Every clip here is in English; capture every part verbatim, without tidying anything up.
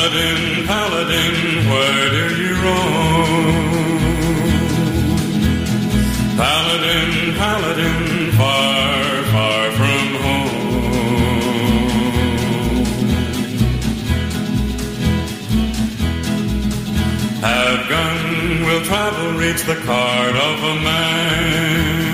Paladin, Paladin, where do you roam? Paladin, Paladin, far, far from home. Have gun, will travel, reach the card of a man.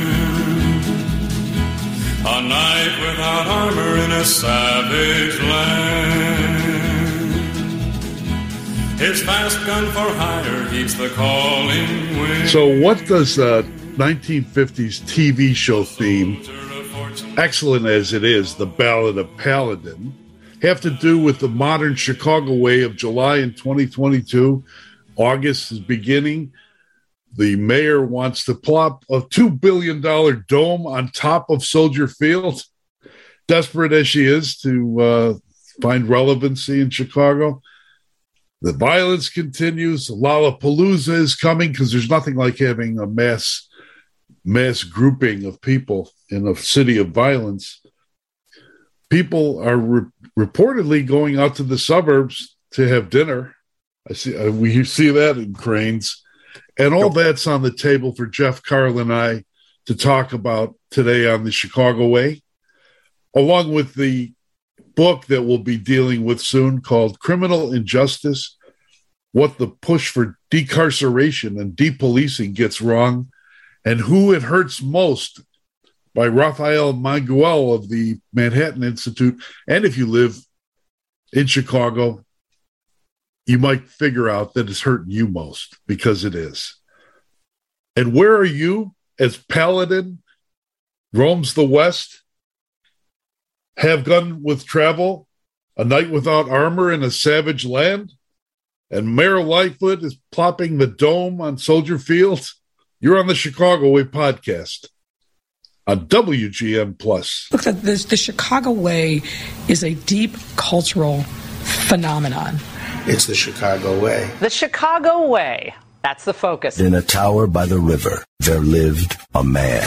A knight without armor in a savage land. His fast gun for hire heeds the calling wind. So what does a nineteen fifties T V show theme, excellent as it is, The Ballad of Paladin, have to do with the modern Chicago way of July in twenty twenty-two? August is beginning. The mayor wants to plop a two billion dollars dome on top of Soldier Field, desperate as she is to uh, find relevancy in Chicago. The violence continues. Lollapalooza is coming because there's nothing like having a mass, mass grouping of people in a city of violence. People are re- reportedly going out to the suburbs to have dinner. I see. Uh, we see that in Cranes. And all that's on the table for Jeff Carl and I to talk about today on the Chicago Way, along with the book that we'll be dealing with soon called Criminal Injustice, What the Push for Decarceration and Depolicing Gets Wrong, and Who It Hurts Most, by Raphael Manguel of the Manhattan Institute. And if you live in Chicago, you might figure out that it's hurting you most, because it is. And where are you as Paladin roams the West? Have gun with travel, a knight without armor in a savage land? And Mayor Lightfoot is plopping the dome on Soldier Field? You're on the Chicago Way podcast on W G N Plus. Look, the, the, the Chicago Way is a deep cultural phenomenon. It's the Chicago Way. The Chicago Way. That's the focus. In a tower by the river, there lived a man.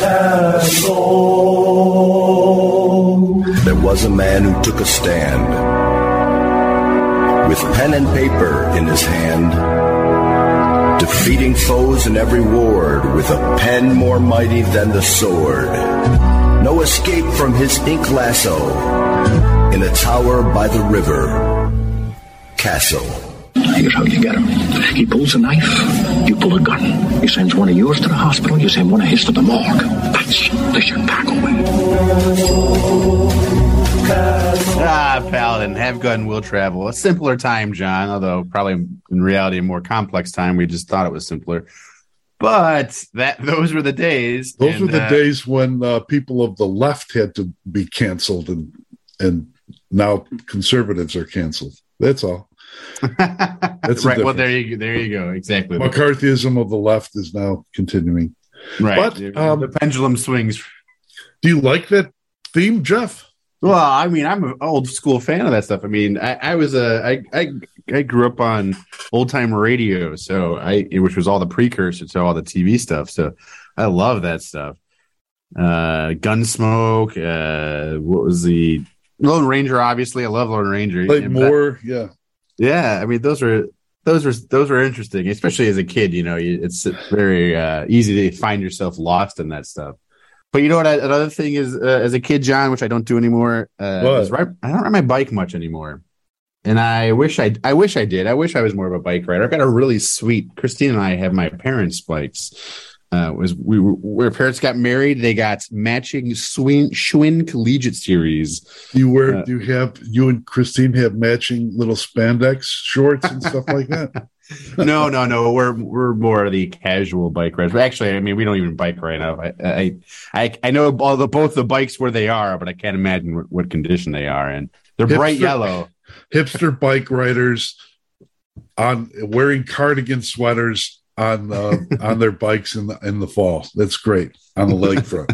There was a man who took a stand. With pen and paper in his hand, defeating foes in every ward with a pen more mighty than the sword. No escape from his ink lasso. In a tower by the river, Castle. Here's how you get him. He pulls a knife, you pull a gun. He sends one of yours to the hospital, you send one of his to the morgue. That's the Chicago way. Ah, Paladin, have gun, will travel. A simpler time, John, although probably in reality a more complex time. We just thought it was simpler. But that those were the days. Those and, were the uh, days when uh, people of the left had to be canceled, and and now conservatives are canceled. That's all. That's right. Well, there you go. There you go. Exactly. McCarthyism of the left is now continuing. Right. But um, the pendulum swings. Do you like that theme, Jeff? Well, I mean, I'm an old school fan of that stuff. I mean, I, I was a, I, I, I grew up on old time radio, so I, which was all the precursor to all the T V stuff. So I love that stuff. Uh, Gunsmoke. Uh, what was the Lone Ranger? Obviously, I love Lone Ranger. Like more, yeah. Yeah, I mean those were those were those were interesting, especially as a kid. You know, it's very uh, easy to find yourself lost in that stuff. But you know what? I, another thing is, uh, as a kid, John, which I don't do anymore, uh, is ride, I don't ride my bike much anymore, and I wish I I wish I did. I wish I was more of a bike rider. I've got a really sweet. Christine and I have my parents' bikes. Uh, was we where parents got married? They got matching Schwinn, Schwinn Collegiate Series. You wear? Uh, do you have you and Christine have matching little spandex shorts and stuff like that? no, no, no. We're we're more of the casual bike riders. But actually, I mean, we don't even bike right now. I I I, I know all the both the bikes where they are, but I can't imagine what, what condition they are in. They're hipster, bright yellow. Hipster bike riders on wearing cardigan sweaters on uh, on their bikes in the in the fall. That's great on the lakefront.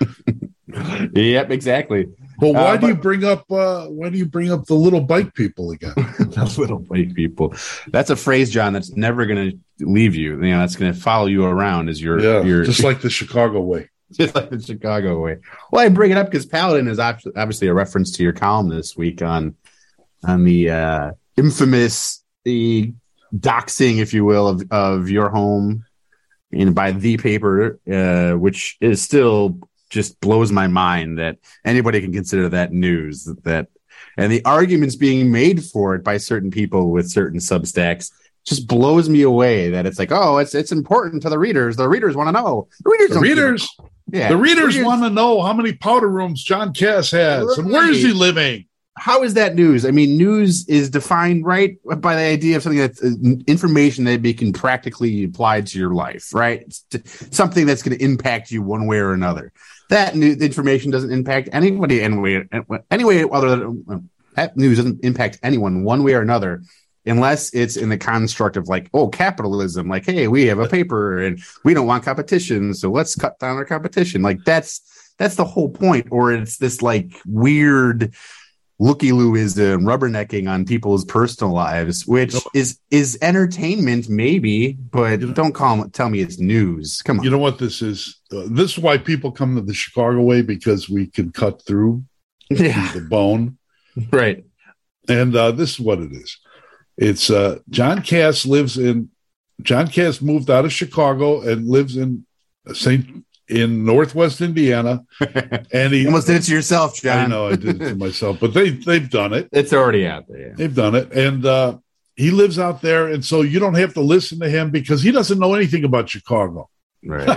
Yep, exactly. But why uh, do but, you bring up uh, why do you bring up the little bike people again? The little bike people. That's a phrase, John, that's never going to leave you. You know, that's going to follow you around as your yeah, your just like the Chicago way. Just like the Chicago way. Well, I bring it up because Paladin is obviously a reference to your column this week on on the uh, infamous the doxing, if you will, of, of your home you know, by the paper, uh, which is still just blows my mind that anybody can consider that news. That and the arguments being made for it by certain people with certain Substacks just blows me away. That it's like, oh, it's it's important to the readers. The readers want to know. The readers, the readers, yeah, the readers, readers want to know how many powder rooms John Cass has right. and where is he living. How is that news? I mean, news is defined right by the idea of something that's uh, information that be can practically apply to your life, right? It's t- something that's going to impact you one way or another. That new information doesn't impact anybody anyway. Anyway, other than uh, that news doesn't impact anyone one way or another, unless it's in the construct of like, oh, capitalism. Like, hey, we have a paper and we don't want competition, so let's cut down our competition. Like that's that's the whole point. Or it's this like weird looky-looism, rubbernecking on people's personal lives, which is is entertainment, maybe, but don't call tell me it's news. Come on. You know what this is? Uh, this is why people come to the Chicago way, because we can cut through yeah. the bone. Right. And uh, this is what it is. It's uh, John Cass lives in, John Cass moved out of Chicago and lives in Saint in Northwest Indiana, and he you almost did it to yourself, John. I know I did it to myself, but they they've done it. It's already out there. Yeah. They've done it, and uh, he lives out there, and so you don't have to listen to him because he doesn't know anything about Chicago. Right.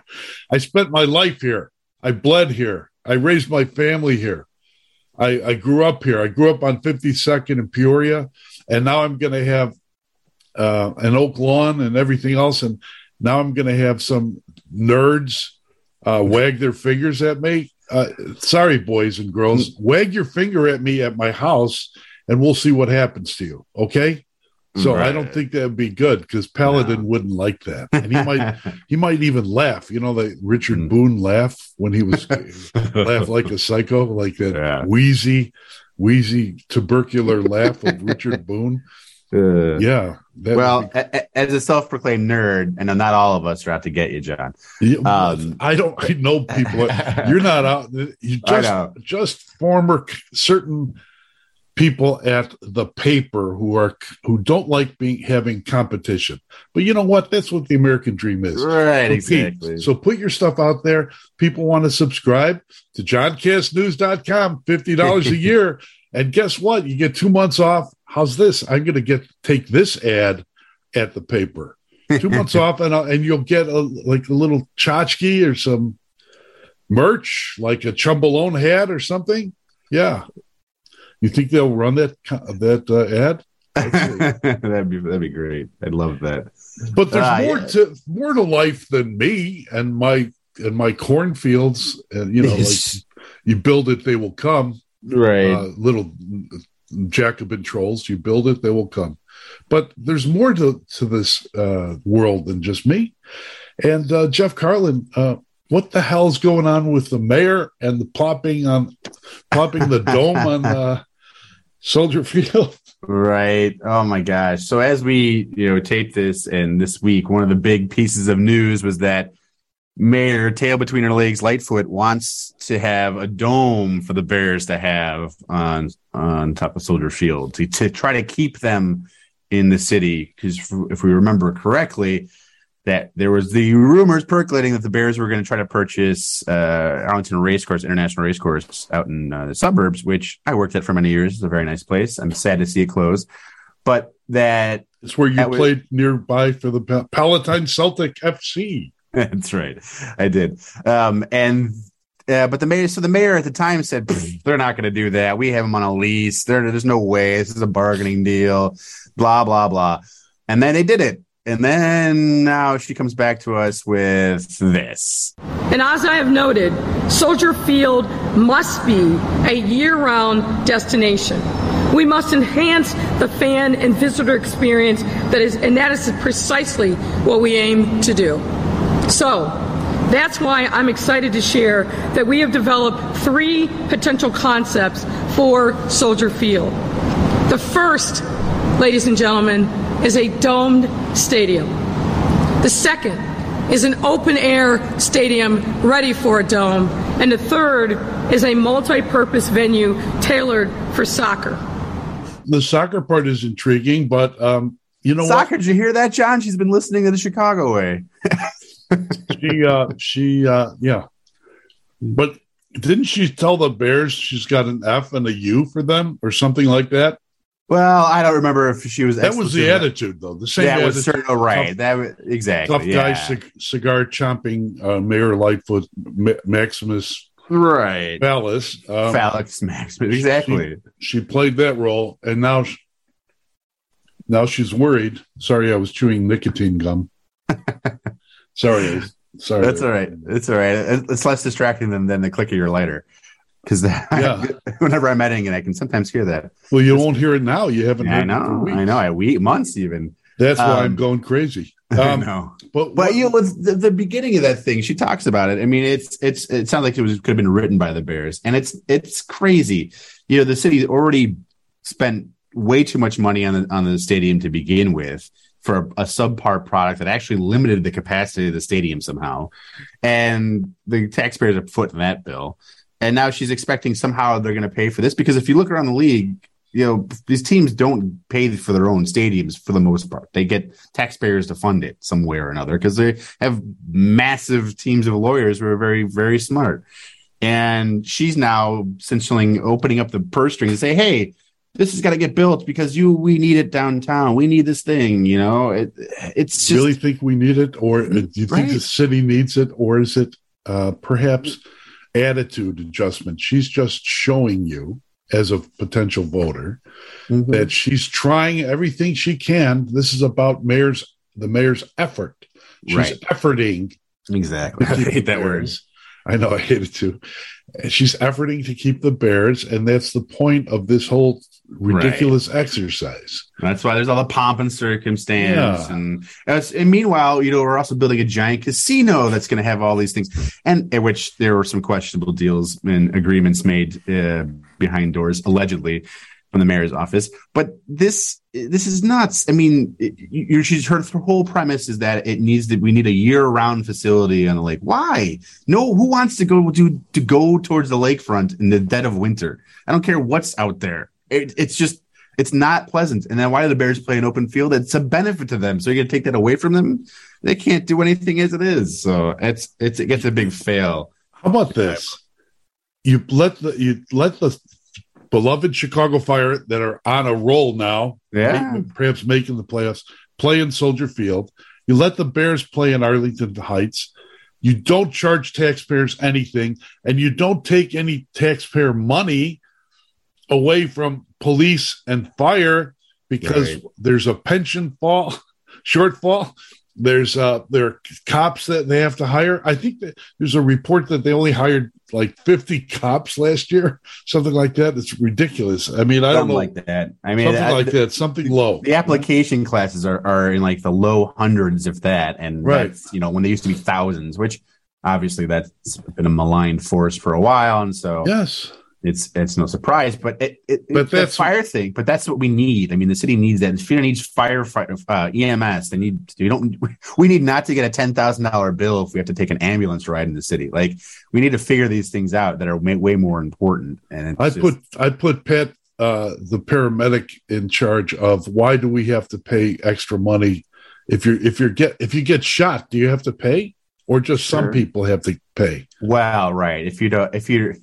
I spent my life here. I bled here. I raised my family here. I, I grew up here. I grew up on fifty-second in Peoria, and now I'm going to have uh, an Oak Lawn and everything else, and now I'm going to have some nerds uh, wag their fingers at me. Uh, sorry, boys and girls, wag your finger at me at my house, and we'll see what happens to you. Okay. So right. I don't think that'd be good because Paladin no. wouldn't like that, and he might he might even laugh. You know, the Richard mm. Boone laugh when he was laugh like a psycho, like that yeah. wheezy, wheezy tubercular laugh of Richard Boone. Uh, yeah. Well, be... a- as a self-proclaimed nerd, and not all of us are out to get you, John. Yeah, um, I don't. I know people. You're not out. You just just former certain people at the paper who are who don't like being having competition. But you know what? That's what the American dream is. Right, Compete. Exactly. So put your stuff out there. People want to subscribe to john cass news dot com, fifty dollars a year. And guess what? You get two months off. How's this? I'm going to get take this ad at the paper. Two months off, and I'll, and you'll get a, like a little tchotchke or some merch, like a Chumbalone hat or something. Yeah. You think they'll run that that uh, ad? that'd be that'd be great. I'd love that. But there's uh, more yeah. to more to life than me and my and my cornfields. And you know, like you build it, they will come. Right, uh, little Jacobin trolls. You build it, they will come. But there's more to to this uh, world than just me. And uh, Jeff Carlin. Uh, What the hell's going on with the mayor and the plopping on plopping the dome on uh, Soldier Field? Right. Oh my gosh. So as we, you know, tape this, and this week, one of the big pieces of news was that Mayor Tail Between Her Legs Lightfoot wants to have a dome for the Bears to have on on top of Soldier Field to, to try to keep them in the city. Because if we remember correctly, that there was the rumors percolating that the Bears were going to try to purchase uh, Arlington Racecourse, International Racecourse out in uh, the suburbs, which I worked at for many years. It's a very nice place. I'm sad to see it close. But that... It's where you played was, nearby for the Pal- Palatine Celtic F C. That's right. I did. Um, and... Uh, but the mayor, so the mayor at the time said, they're not going to do that. We have them on a lease. There, there's no way. This is a bargaining deal, blah, blah, blah. And then they did it. And then now she comes back to us with this. And as I have noted, Soldier Field must be a year-round destination. We must enhance the fan and visitor experience that is, and that is precisely what we aim to do. So that's why I'm excited to share that we have developed three potential concepts for Soldier Field. The first, ladies and gentlemen, is a domed stadium. The second is an open-air stadium ready for a dome. And the third is a multi-purpose venue tailored for soccer. the soccer part is intriguing, but um, you know soccer. what? Did you hear that, John? She's been listening to the Chicago Way. she, uh, she, uh, yeah. But didn't she tell the Bears she's got an F and a U for them or something like that? Well, I don't remember if she was. That was the attitude, though. The same. That attitude. was certain, oh, right. Tough, that was exactly tough yeah. guy, cig- cigar chomping uh, Mayor Lightfoot, Ma- Maximus, right? Phallus, um, Phallus Maximus, exactly. She, she played that role, and now, she, now she's worried. Sorry, I was chewing nicotine gum. sorry, sorry. That's all right. It's all right. It's less distracting than than the click of your lighter. Because yeah. whenever I'm editing it, I can sometimes hear that. Well, you won't hear it now. You haven't. Yeah, heard I know. it for weeks. I know. I week months even. That's why um, I'm going crazy. Um, I know. But but what, you know, the, the beginning of that thing, she talks about it. I mean, it's it's it sounds like it was could have been written by the Bears, and it's it's crazy. You know, the city already spent way too much money on the on the stadium to begin with for a, a subpar product that actually limited the capacity of the stadium somehow, and the taxpayers are footing that bill. And now she's expecting somehow they're going to pay for this because if you look around the league, you know, these teams don't pay for their own stadiums for the most part. They get taxpayers to fund it some way or another because they have massive teams of lawyers who are very, very smart. And she's now essentially opening up the purse string to say, hey, this has got to get built because you, we need it downtown. We need this thing, you know, it, it's just. Really think we need it? Or do you right. think the city needs it? Or is it uh, perhaps attitude adjustment? She's just showing you as a potential voter mm-hmm. that she's trying everything she can. This is about mayor's the mayor's effort. She's right. efforting. Exactly. I hate that word. I know, I hate it too. She's efforting to keep the Bears, and that's the point of this whole ridiculous right. exercise. That's why there's all the pomp and circumstance, yeah. and, and meanwhile, you know, we're also building a giant casino that's going to have all these things, and in which there were some questionable deals and agreements made uh, behind doors, allegedly, from the mayor's office. But this this is nuts. I mean, it, you, she's her, her whole premise is that it needs to. We need a year-round facility on the lake. Why? No, who wants to go to to go towards the lakefront in the dead of winter? I don't care what's out there. It, it's just it's not pleasant. And then why do the Bears play an open field? It's a benefit to them. So you're going to take that away from them? They can't do anything as it is. So it's it's it gets a big fail. How about this? You let the you let the beloved Chicago Fire that are on a roll now, yeah, perhaps making the playoffs, play in Soldier Field. You let the Bears play in Arlington Heights. You don't charge taxpayers anything, and you don't take any taxpayer money away from police and fire because right. there's a pension fall shortfall. There's uh, there are cops that they have to hire. I think that there's a report that they only hired like fifty cops last year, something like that. It's ridiculous. I mean, I something don't know like that. I mean, something I, like that, something low. The application classes are, are in like the low hundreds, if that, and right. that's, you know, when they used to be thousands, which obviously that's been a maligned force for a while, and so yes. It's it's no surprise, but it, it but it's that's that fire thing. But that's what we need. I mean, the city needs that. The city needs firefighter, uh, E M S. They need. You don't. We need not to get a ten thousand dollar bill if we have to take an ambulance ride in the city. Like we need to figure these things out that are way, way more important. And I put I put Pat, uh, the paramedic, in charge of why do we have to pay extra money if you're if you're get if you get shot? Do you have to pay, or just sure. some people have to pay? Well, right. If you don't, if you're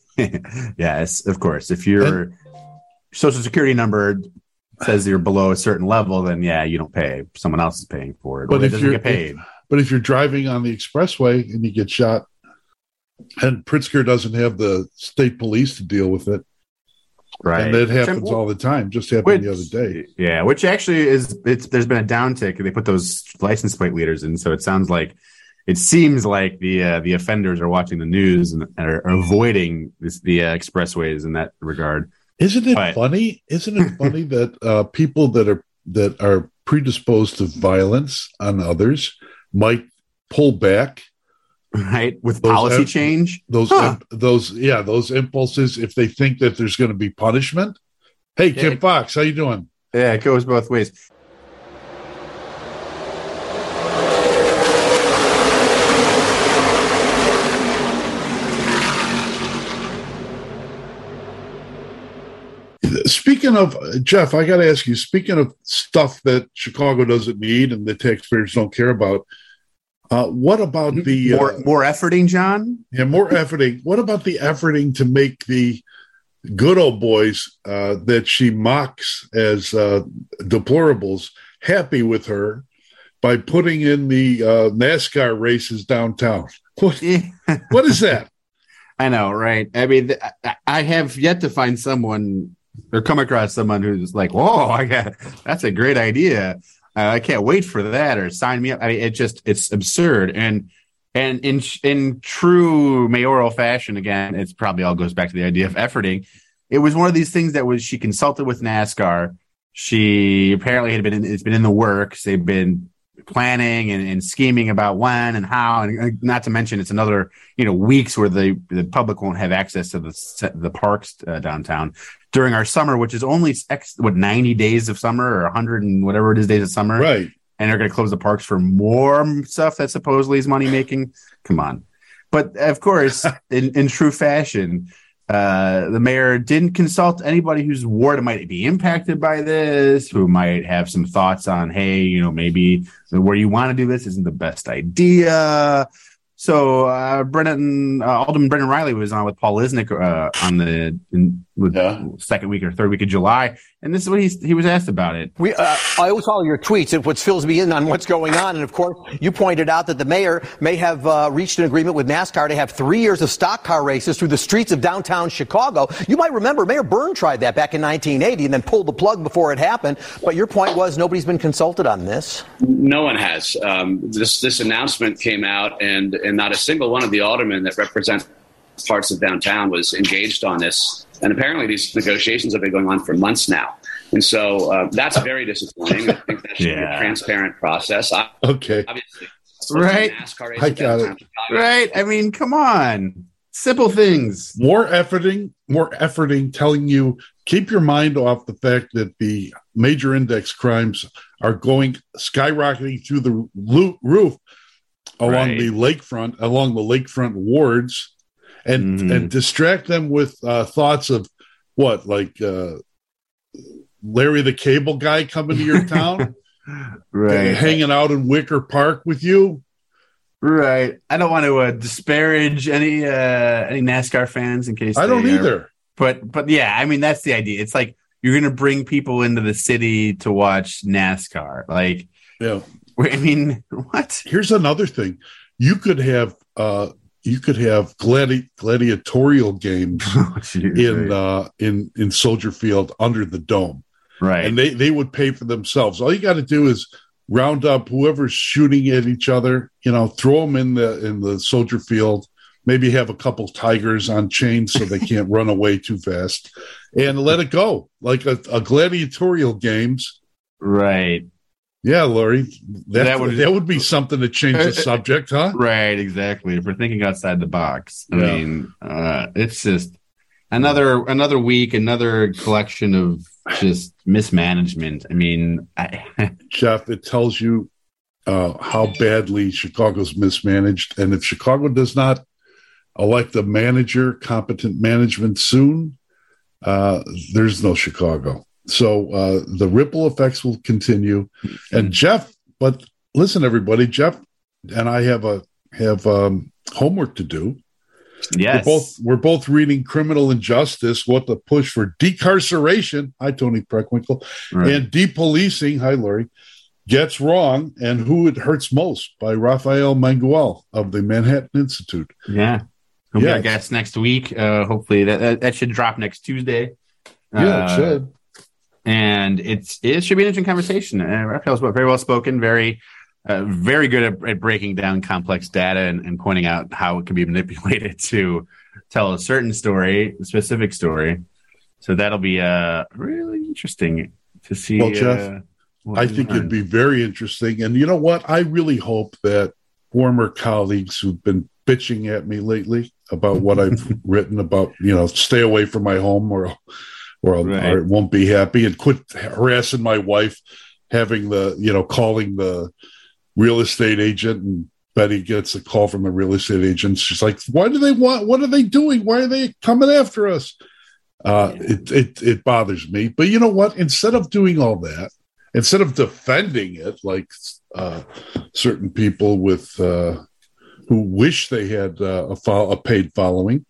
yes, of course. If your and, social security number says you're below a certain level, then yeah, you don't pay. Someone else is paying for it. But if doesn't you're get paid. If, but if you're driving on the expressway and you get shot, and Pritzker doesn't have the state police to deal with it, right? And that happens all the time. Just happened which, the other day. Yeah, which actually is it's. There's been a downtick. They put those license plate leaders in, so it sounds like. It seems like the uh, the offenders are watching the news and are, are avoiding this, the uh, expressways in that regard. Isn't it but, funny? Isn't it funny that uh, people that are that are predisposed to violence on others might pull back, right? With policy imp- change, those huh. imp- those yeah, those impulses if they think that there's going to be punishment. Hey, Kim yeah. Fox, how you doing? Yeah, it goes both ways. Speaking of, Jeff, I got to ask you, speaking of stuff that Chicago doesn't need and the taxpayers don't care about, uh, what about the... More, uh, more efforting, John? Yeah, more efforting. What about the efforting to make the good old boys uh, that she mocks as uh, deplorables happy with her by putting in the uh, NASCAR races downtown? What, what is that? I know, right? I mean, th- I have yet to find someone or come across someone who's like, "Whoa, I got that's a great idea. Uh, I can't wait for that," or sign me up. I mean, it just it's absurd. And and in in true mayoral fashion, again, it's probably all goes back to the idea of efforting. It was one of these things that was she consulted with NASCAR. She apparently had been in, it's been in the works. They've been planning and, and scheming about when and how, and not to mention it's another you know weeks where the the public won't have access to the the parks uh, downtown during our summer, which is only X, what ninety days of summer or one hundred and whatever it is days of summer, right? And they're going to close the parks for more stuff that supposedly is money making. Come on, but of course, in, in true fashion. Uh, the mayor didn't consult anybody whose ward might be impacted by this, who might have some thoughts on, hey, you know, maybe where you want to do this isn't the best idea. So uh, Brennan, uh, Alderman Brendan Riley was on with Paul Lisnick uh, on the in, with yeah. second week or third week of July, and this is what he he was asked about it. We, uh, I always follow your tweets, and what fills me in on what's going on. And of course, you pointed out that the mayor may have uh, reached an agreement with NASCAR to have three years of stock car races through the streets of downtown Chicago. You might remember Mayor Byrne tried that back in nineteen eighty and then pulled the plug before it happened. But your point was nobody's been consulted on this. No one has. Um, this this announcement came out, and and not a single one of the aldermen that represent parts of downtown was engaged on this. And apparently these negotiations have been going on for months now. And so uh, that's very disappointing. I think that should yeah. be a transparent process. I, okay. Obviously. Right. I got it. Right. I mean, come on. Simple things. More efforting, more efforting, telling you, keep your mind off the fact that the major index crimes are going skyrocketing through the lo- roof along right. the lakefront, along the lakefront wards, and mm-hmm. and distract them with uh, thoughts of what, like uh, Larry the Cable Guy coming to your town, right? Hanging out in Wicker Park with you, right? I don't want to uh, disparage any uh, any NASCAR fans in case I don't they either. Are, but but yeah, I mean that's the idea. It's like you're going to bring people into the city to watch NASCAR, like yeah. I mean, what? Here's another thing: you could have uh, you could have gladi- gladiatorial games oh, geez, in right. uh, in in Soldier Field under the dome, right? And they, they would pay for themselves. All you got to do is round up whoever's shooting at each other. You know, throw them in the in the Soldier Field. Maybe have a couple tigers on chains so they can't run away too fast, and let it go like a, a gladiatorial games, right? Yeah, Laurie, that, that would that would be something to change the subject, huh? Right, exactly. If we're thinking outside the box, I yeah. mean, uh, it's just another another week, another collection of just mismanagement. I mean, I, Jeff, it tells you uh, how badly Chicago's mismanaged, and if Chicago does not elect a manager, competent management soon, uh, there's no Chicago. So uh, the ripple effects will continue. And Jeff, but listen, everybody, Jeff and I have a have um, homework to do. Yes, we're both we're both reading Criminal Injustice: What the Push for Decarceration. Hi, Tony Preckwinkle, right. and Depolicing. Hi, Laurie. Gets Wrong and Who It Hurts Most by Rafael Manguel of the Manhattan Institute. Yeah, we'll yeah. be our guest next week. Uh, hopefully that, that that should drop next Tuesday. Yeah, uh, it should. And it's it should be an interesting conversation. Uh, Raphael's very well spoken, very uh, very good at, at breaking down complex data and, and pointing out how it can be manipulated to tell a certain story, a specific story. So that'll be uh, really interesting to see. Well, Jeff, uh, I think learn. it'd be very interesting. And you know what? I really hope that former colleagues who've been bitching at me lately about what I've written about, you know, stay away from my home or. Or, right. or it won't be happy, and quit harassing my wife, having the, you know, calling the real estate agent, and Betty gets a call from the real estate agent. She's like, why do they want, what are they doing? Why are they coming after us? Uh, it, it it bothers me. But you know what? Instead of doing all that, instead of defending it like uh, certain people with uh, who wish they had uh, a, fo- a paid following,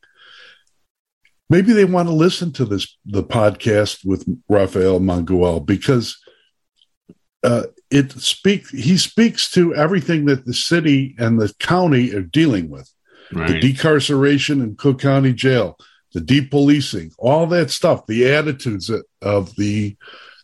maybe they want to listen to this the podcast with Rafael Manguel, because uh, it speak he speaks to everything that the city and the county are dealing with, right. The decarceration in Cook County Jail, the depolicing, all that stuff, the attitudes of the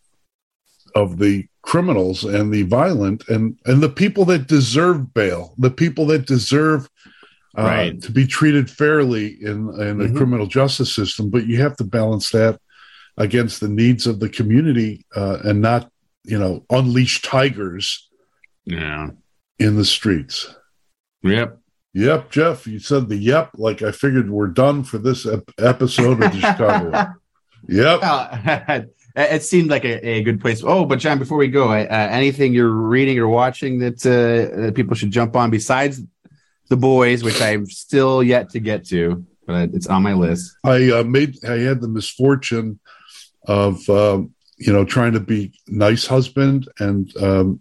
of the criminals and the violent, and and the people that deserve bail, the people that deserve uh, right. to be treated fairly in in the mm-hmm. criminal justice system. But you have to balance that against the needs of the community, uh, and not, you know, unleash tigers yeah. in the streets. Yep. Yep, Jeff, you said the yep, like I figured we're done for this ep- episode of the Chicago. Yep. Well, it seemed like a, a good place. Oh, but John, before we go, uh, anything you're reading or watching that, uh, that people should jump on besides The Boys, which I'm still yet to get to, but it's on my list. I uh, made, I had the misfortune of, um, you know, trying to be nice husband, and um,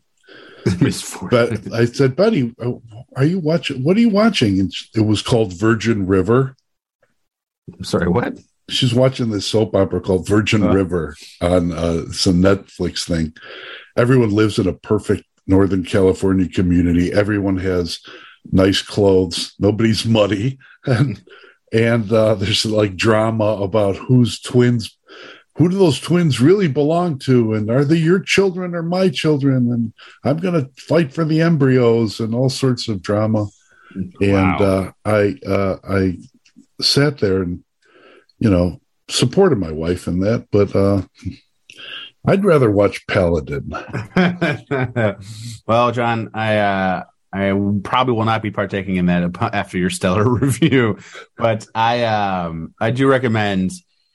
but I said, Betty, are you watching? What are you watching? And it was called Virgin River. I'm sorry, what? She's watching this soap opera called Virgin uh. River on uh, some Netflix thing. Everyone lives in a perfect Northern California community. Everyone has nice clothes. Nobody's muddy. And, and uh, there's like drama about whose twins, who do those twins really belong to? And are they your children or my children? And I'm going to fight for the embryos, and all sorts of drama. Wow. And uh, I, uh, I sat there and, you know, supported my wife in that, but uh, I'd rather watch Paladin. Well, John, I uh, I probably will not be partaking in that after your stellar review, but I um, I do recommend,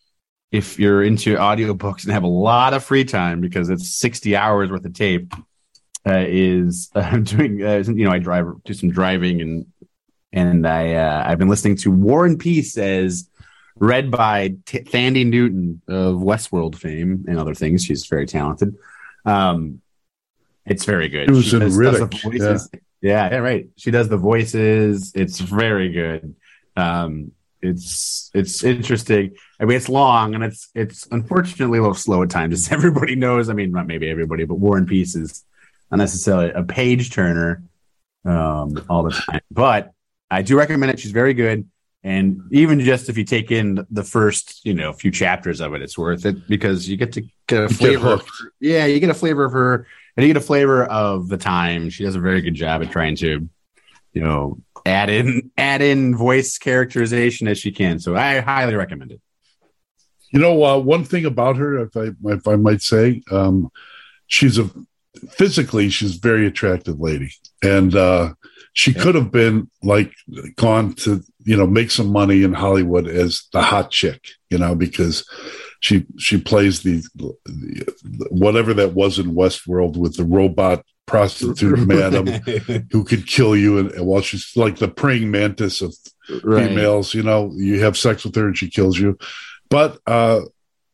if you're into audiobooks and have a lot of free time, because it's sixty hours worth of tape, uh, is uh, doing uh, you know I drive do some driving and and I uh, I've been listening to War and Peace as read by T- Thandie Newton of Westworld fame and other things. She's very talented. Um, it's very good. It was she in does, Riddick. Does the voices. Yeah. yeah, yeah, right. She does the voices. It's very good. Um, it's it's interesting. I mean, it's long, and it's it's unfortunately a little slow at times, as everybody knows. I mean, not maybe everybody, but War and Peace is not necessarily a page turner um, all the time. But I do recommend it. She's very good. And even just if you take in the first, you know, few chapters of it, it's worth it, because you get to get a flavor. Of, yeah, you get a flavor of her, and you get a flavor of the time. She does a very good job at trying to, you know, add in add in voice characterization as she can. So I highly recommend it. You know, uh, one thing about her, if I if I might say, um, she's a physically she's a very attractive lady, and uh, she yeah. could have been like gone to, you know, make some money in Hollywood as the hot chick, you know, because she she plays the, the whatever that was in Westworld with the robot prostitute madam who could kill you, and, and while she's like the praying mantis of right. females, you know, you have sex with her and she kills you. But uh,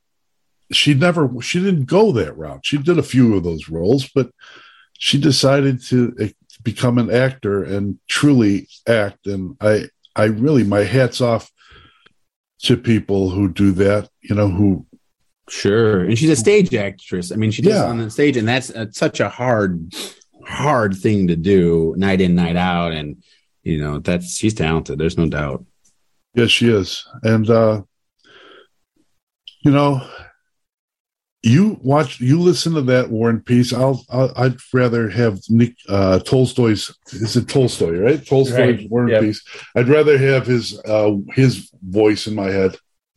she never she didn't go that route. She did a few of those roles, but she decided to become an actor and truly act. And I, I really, my hat's off to people who do that, you know, who. Sure. And she's a stage actress. I mean, she does yeah. on the stage, and that's uh, such a hard, hard thing to do night in, night out. And, you know, that's, she's talented. There's no doubt. Yes, she is. And, uh, you know, You watch, you listen to that War and Peace. I'll, I'll I'd rather have Nick uh, Tolstoy's. Is it Tolstoy, right? Tolstoy's right. War and yep. Peace. I'd rather have his uh, his voice in my head.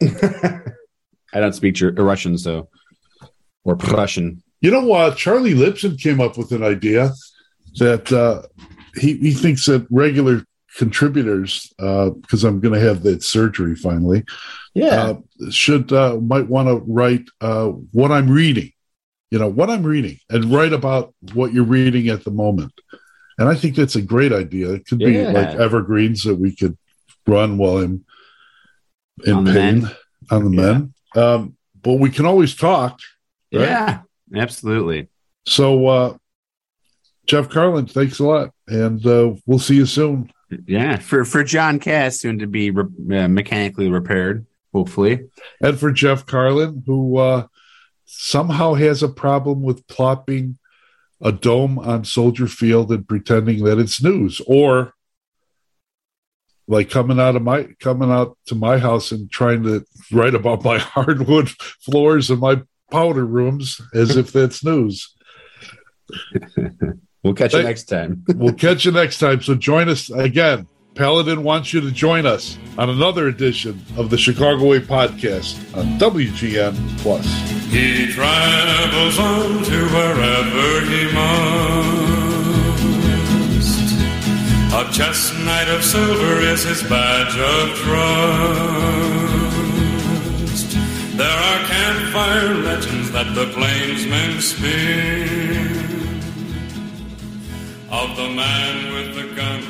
I don't speak Russian, so or Prussian. You know what? Charlie Lipson came up with an idea that uh, he he thinks that regular contributors, because uh, I'm going to have that surgery finally. Yeah, uh, should uh, might want to write uh, what I'm reading, you know, what I'm reading, and write about what you're reading at the moment. And I think that's a great idea. It could yeah. be like evergreens that we could run while I'm in on pain the on the yeah. men. Um, but we can always talk. Right? Yeah, absolutely. So, uh, Jeff Carlin, thanks a lot, and uh, we'll see you soon. Yeah, for for John Cass, soon to be re- uh, mechanically repaired, hopefully, and for Jeff Carlin, who uh, somehow has a problem with plopping a dome on Soldier Field and pretending that it's news, or like coming out of my coming out to my house and trying to write about my hardwood floors and my powder rooms as if that's news. We'll catch you next time. We'll catch you next time. So join us again. Paladin wants you to join us on another edition of the Chicago Way podcast on W G N Plus. He travels on to wherever he must. A chestnut of silver is his badge of trust. There are campfire legends that the plainsmen spin of the man with the gun